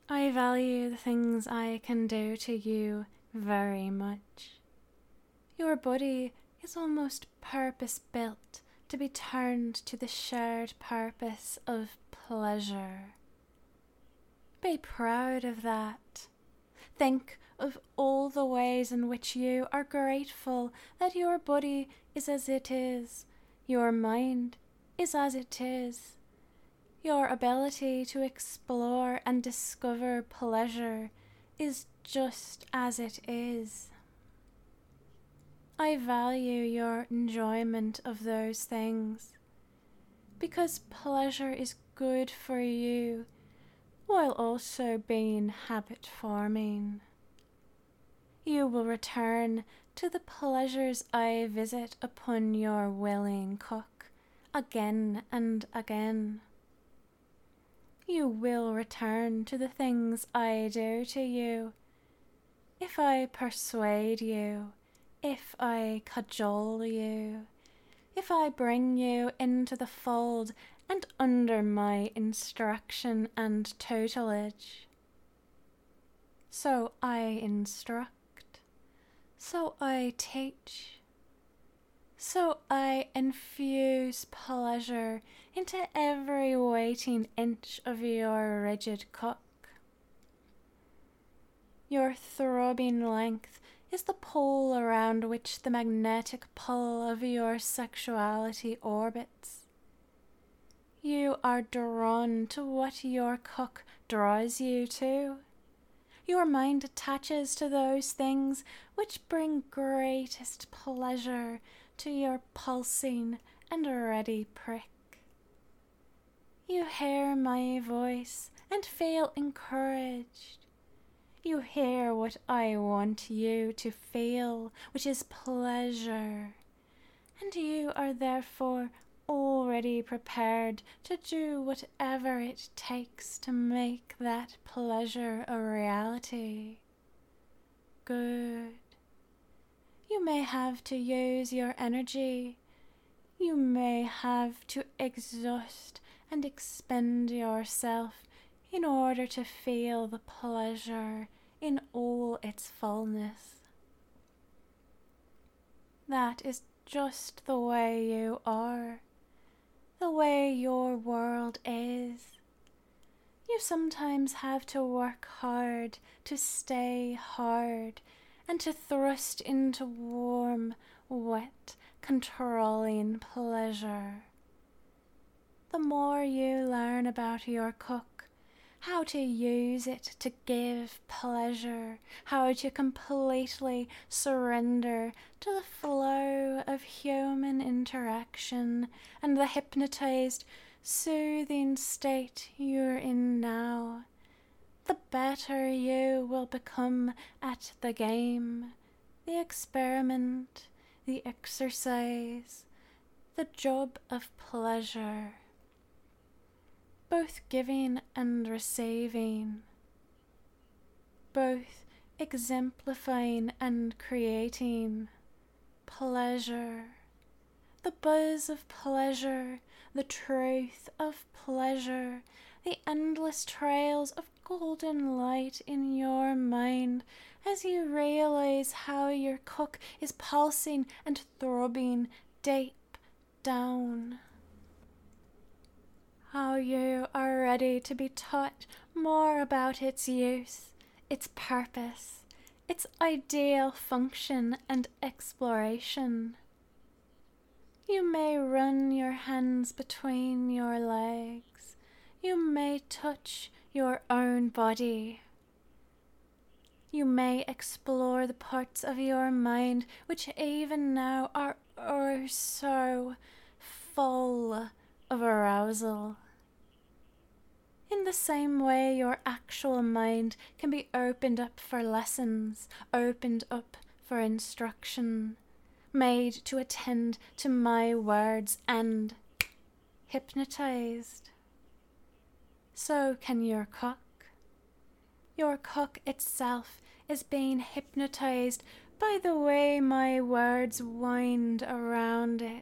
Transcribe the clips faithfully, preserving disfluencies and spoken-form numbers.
I value the things I can do to you very much. Your body is almost purpose-built to be turned to the shared purpose of pleasure. Be proud of that. Think of all the ways in which you are grateful that your body is as it is, your mind is as it is. Your ability to explore and discover pleasure is just as it is. I value your enjoyment of those things because pleasure is good for you while also being habit forming. You will return to the pleasures I visit upon your willing cook again and again. You will return to the things I do to you if I persuade you, if I cajole you, if I bring you into the fold and under my instruction and tutelage. So I instruct, so I teach, so I infuse pleasure into every waiting inch of your rigid cook. Your throbbing length is the pole around which the magnetic pull of your sexuality orbits. You are drawn to what your cook draws you to. Your mind attaches to those things which bring greatest pleasure to your pulsing and ready prick. You hear my voice and feel encouraged. You hear what I want you to feel, which is pleasure, and you are therefore already prepared to do whatever it takes to make that pleasure a reality. Good. You may have to use your energy. You may have to exhaust and expend yourself in order to feel the pleasure in all its fullness. That is just the way you are, the way your world is. You sometimes have to work hard to stay hard and to thrust into warm, wet, controlling pleasure. The more you learn about your cook, how to use it to give pleasure, how to completely surrender to the flow of human interaction and the hypnotized, soothing state you're in now, the better you will become at the game, the experiment, the exercise, the job of pleasure. Both giving and receiving, both exemplifying and creating pleasure, the buzz of pleasure, the truth of pleasure, the endless trails of golden light in your mind as you realize how your cook is pulsing and throbbing deep down. How you are ready to be taught more about its use, its purpose, its ideal function and exploration. You may run your hands between your legs. You may touch your own body. You may explore the parts of your mind which even now are oh so full of arousal. In the same way, your actual mind can be opened up for lessons, opened up for instruction, made to attend to my words and hypnotized. So can your cook. Your cook itself is being hypnotized by the way my words wind around it.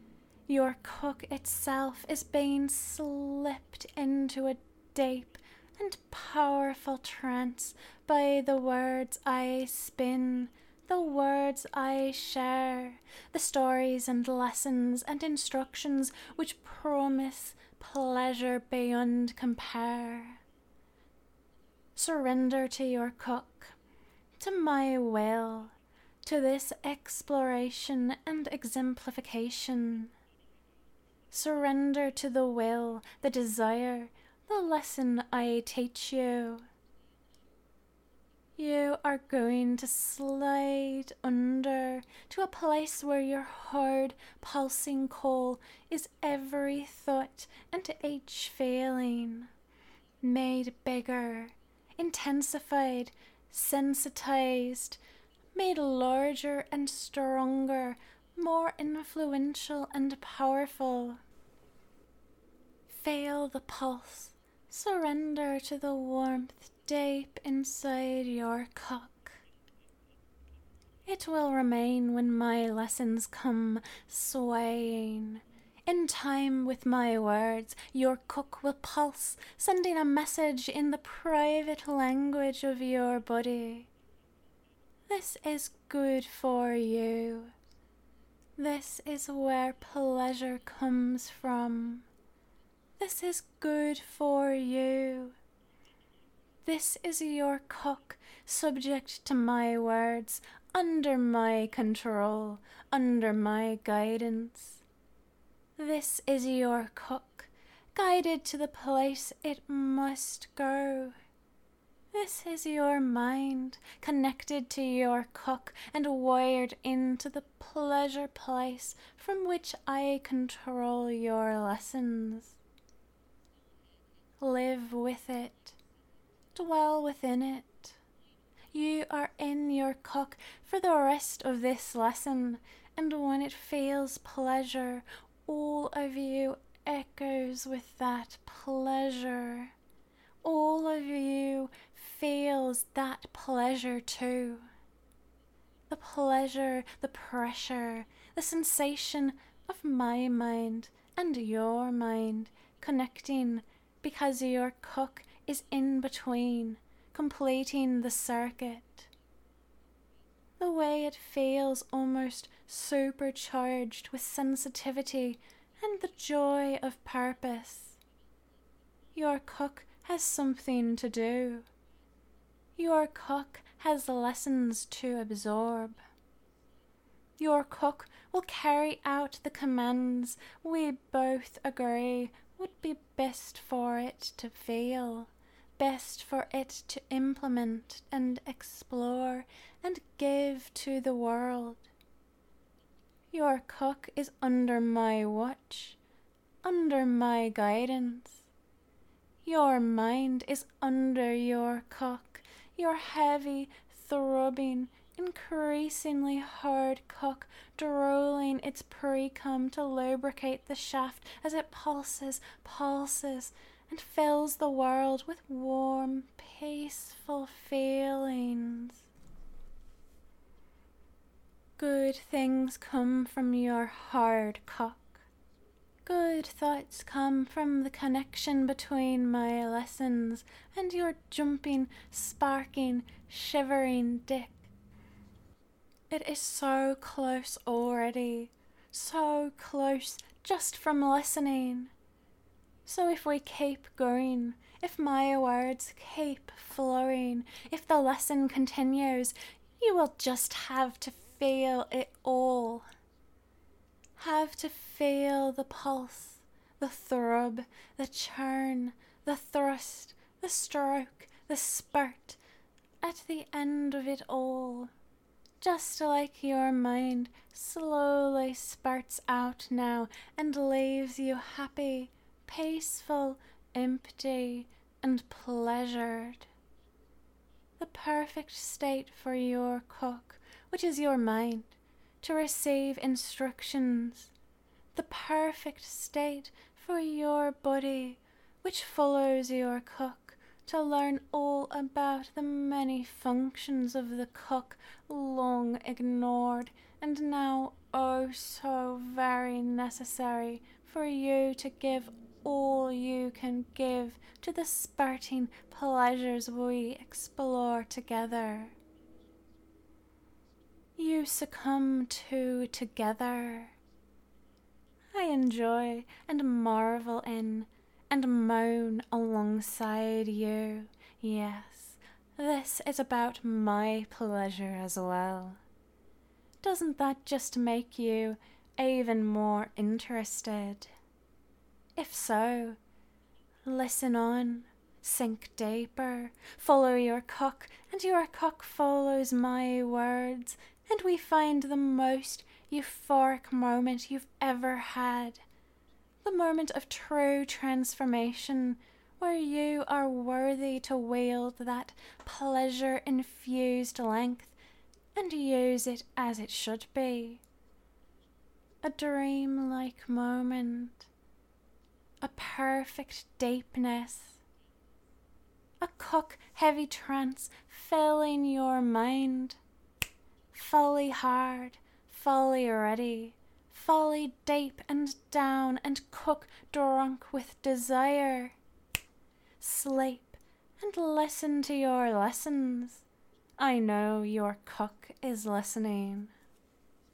Your cook itself is being slipped into a deep and powerful trance by the words I spin, the words I share, the stories and lessons and instructions which promise pleasure beyond compare. Surrender to your cook, to my will, to this exploration and exemplification. Surrender to the will, the desire, the lesson I teach you. You are going to slide under to a place where your hard, pulsing coal is every thought and each feeling, made bigger, intensified, sensitized, made larger and stronger, more influential and powerful. Feel the pulse, surrender to the warmth deep inside your cock. It will remain when my lessons come swaying. In time with my words, your cook will pulse, sending a message in the private language of your body. This is good for you. This is where pleasure comes from. This is good for you. This is your cook, subject to my words, under my control, under my guidance. This is your cook, guided to the place it must go. This is your mind, connected to your cook and wired into the pleasure place from which I control your lessons. Live with it. Dwell within it. You are in your cook for the rest of this lesson, and when it feels pleasure, all of you echoes with that pleasure. All of you feels that pleasure too. The pleasure, the pressure, the sensation of my mind and your mind connecting because your cook is in between, completing the circuit. The way it feels almost supercharged with sensitivity and the joy of purpose. Your cook has something to do. Your cook has lessons to absorb. Your cook will carry out the commands we both agree would be best for it to feel, best for it to implement and explore and give to the world. Your cook is under my watch, under my guidance. Your mind is under your cook, your heavy, throbbing, increasingly hard cock drolling its pre-cum to lubricate the shaft as it pulses, pulses, and fills the world with warm, peaceful feelings. Good things come from your hard cock. Good thoughts come from the connection between my lessons and your jumping, sparking, shivering dick. It is so close already, so close just from listening. So if we keep going, if my words keep flowing, if the lesson continues, you will just have to feel it all. Have to feel the pulse, the throb, the churn, the thrust, the stroke, the spurt, at the end of it all. Just like your mind slowly spurts out now and leaves you happy, peaceful, empty, and pleasured. The perfect state for your cook, which is your mind, to receive instructions. The perfect state for your body, which follows your cook, to learn all about the many functions of the cook long ignored and now oh so very necessary for you to give all you can give to the spurting pleasures we explore together. You succumb to together. I enjoy and marvel in and moan alongside you. Yes, this is about my pleasure as well. Doesn't that just make you even more interested? If so, listen on, sink deeper, follow your cock, and your cock follows my words, and we find the most euphoric moment you've ever had, the moment of true transformation, where you are worthy to wield that pleasure-infused length and use it as it should be. A dream-like moment, a perfect deepness, a cock-heavy trance filling your mind, fully hard, fully ready, fully deep and down and cook drunk with desire. Sleep and listen to your lessons. I know your cook is listening.